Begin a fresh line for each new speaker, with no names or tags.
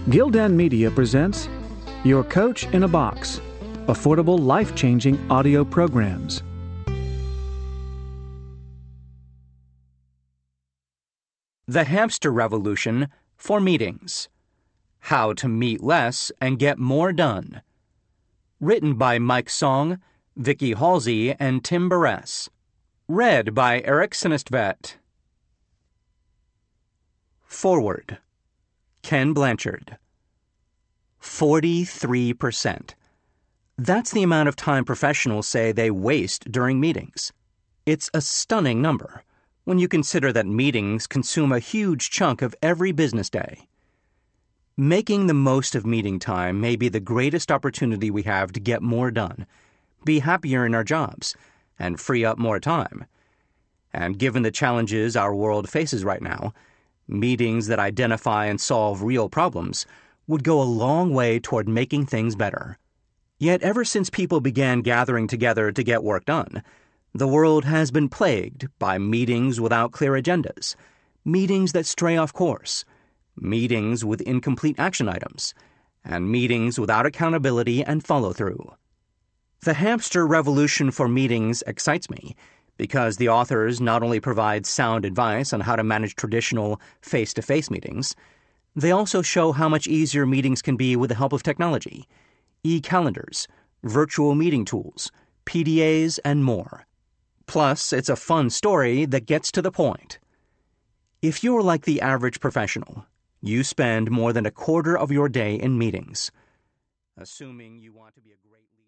Gildan Media presents Your Coach in a Box, affordable, life-changing audio programs.
The Hamster Revolution for Meetings. How to Meet Less and Get More Done. Written by Mike Song, Vicky Halsey, and Tim Barres. Read by Eric Sinistvet. Forward. Ken Blanchard. 43%. That's the amount of time professionals say they waste during meetings. It's a stunning number when you consider that meetings consume a huge chunk of every business day. Making the most of meeting time may be the greatest opportunity we have to get more done, be happier in our jobs, and free up more time. And given the challenges our world faces right now, meetings that identify and solve real problems would go a long way toward making things better. Yet ever since people began gathering together to get work done, the world has been plagued by meetings without clear agendas, meetings that stray off course, meetings with incomplete action items, and meetings without accountability and follow-through. The Hamster Revolution for Meetings excites me because the authors not only provide sound advice on how to manage traditional face-to-face meetings, they also show how much easier meetings can be with the help of technology, e-calendars, virtual meeting tools, PDAs, and more. Plus, it's a fun story that gets to the point. If you're like the average professional, you spend more than a quarter of your day in meetings. Assuming you want to be a great